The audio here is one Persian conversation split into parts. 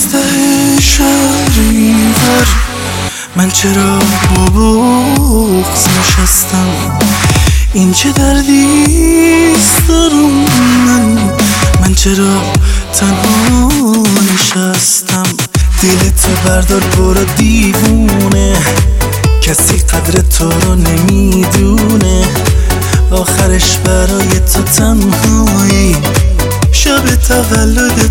ته شهریور من چرا با بغض نشستم؟ این چه دردیست دارم من چرا تنها نشستم؟ دلتو بردار برو دیوونه، کسی قدر تو رو نمیدونه. آخرش برای تو تنهایی شب تولدت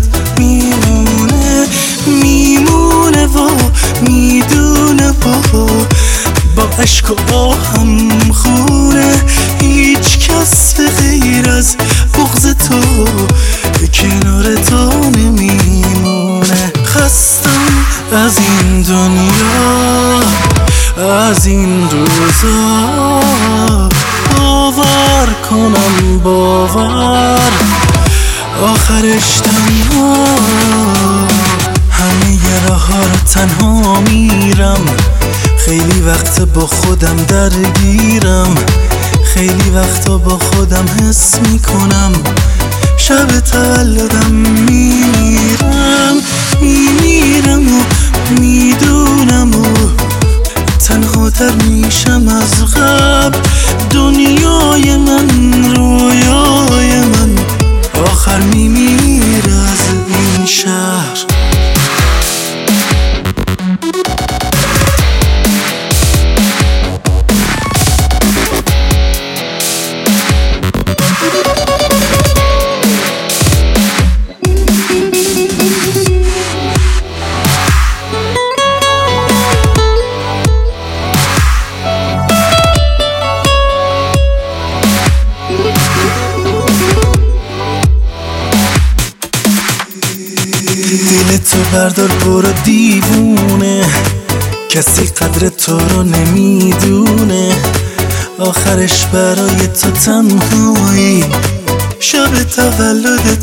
میمونه و میدونه با عشق و آهم خونه. هیچ کس به غیر از بغض تو کنار تو نمیمونه. خستم از این دنیا، از این روزا، باور کنم باور آخرش تنها. همه ی راه ها رو تنها میرم، خیلی وقت با خودم درگیرم، خیلی وقتا با خودم حس میکنم شب تولدم میمیرم و میدونم و تنها تر میشم از قبل. دنیای من، رویای من آخر میمیره از این شهر. دلتو بردار برو دیوونه، کسی قدر تو رو نمیدونه. آخرش برای تو تنهایی شب تولدت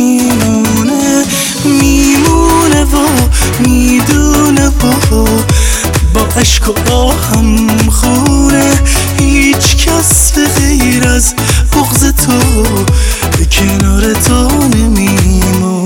میمونه و میدونه با عشق و آهم خونه. هیچ کس به غیر از بغض تو کنار تو نمیمونه.